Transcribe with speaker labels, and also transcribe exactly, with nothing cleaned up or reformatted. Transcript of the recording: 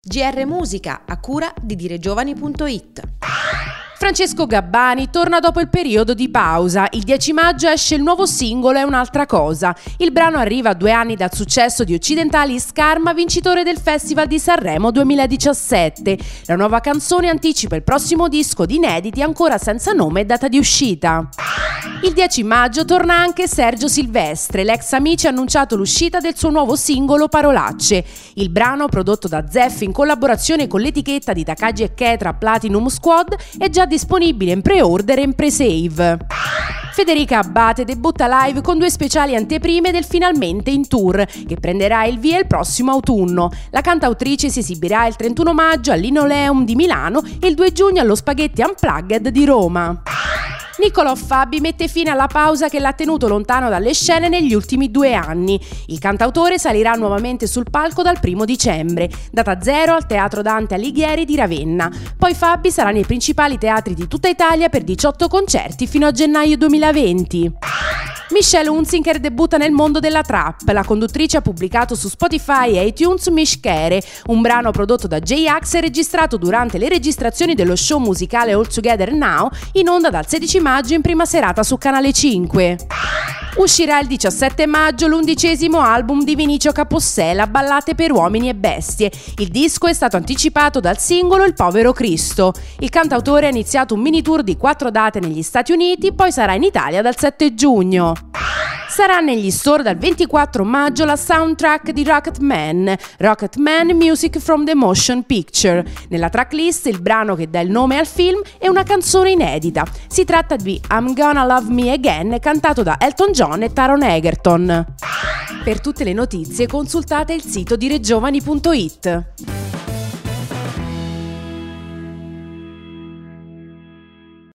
Speaker 1: G R Musica, a cura di diregiovani punto it.
Speaker 2: Francesco Gabbani torna dopo il periodo di pausa. Il dieci maggio esce il nuovo singolo È un'altra cosa. Il brano arriva a due anni dal successo di Occidentali Scarma, vincitore del Festival di Sanremo duemiladiciassette. La nuova canzone anticipa il prossimo disco di inediti ancora senza nome e data di uscita. Il dieci maggio torna anche Sergio Silvestre. L'ex Amici ha annunciato l'uscita del suo nuovo singolo Parolacce. Il brano, prodotto da Zeff in collaborazione con l'etichetta di Takagi e Ketra Platinum Squad, è già disponibile in pre-order e in pre-save. Federica Abbate debutta live con due speciali anteprime del Finalmente in Tour, che prenderà il via il prossimo autunno. La cantautrice si esibirà il trentuno maggio al Linoleum di Milano e il due giugno allo Spaghetti Unplugged di Roma. Niccolò Fabi mette fine alla pausa che l'ha tenuto lontano dalle scene negli ultimi due anni. Il cantautore salirà nuovamente sul palco dal primo dicembre, data zero al Teatro Dante Alighieri di Ravenna. Poi Fabi sarà nei principali teatri di tutta Italia per diciotto concerti fino a gennaio duemilaventi. Michelle Hunziker debutta nel mondo della trap. La conduttrice ha pubblicato su Spotify e iTunes Mishkere, un brano prodotto da J-Ax e registrato durante le registrazioni dello show musicale All Together Now, in onda dal sedici maggio in prima serata su Canale cinque. Uscirà il diciassette maggio l'undicesimo album di Vinicio Capossela, Ballate per uomini e bestie. Il disco è stato anticipato dal singolo Il povero Cristo. Il cantautore ha iniziato un mini tour di quattro date negli Stati Uniti, poi sarà in Italia dal sette giugno. Sarà negli store dal ventiquattro maggio la soundtrack di Rocketman, Rocketman Music from the Motion Picture. Nella tracklist il brano che dà il nome al film è una canzone inedita. Si tratta di I'm Gonna Love Me Again, cantato da Elton John e Taron Egerton. Per tutte le notizie consultate il sito diregiovani punto it.